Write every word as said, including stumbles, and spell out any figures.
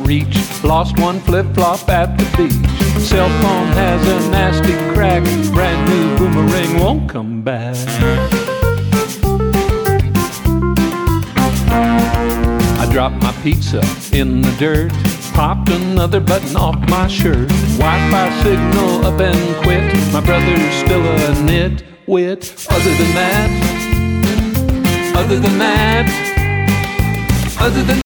reach. Lost one flip-flop at the beach. Cell phone has a nasty crack. Brand new boomerang won't come back. I dropped my pizza in the dirt. Popped another button off my shirt. Wi-Fi signal up and quit. My brother's still a nitwit. Other than that, other than that, other than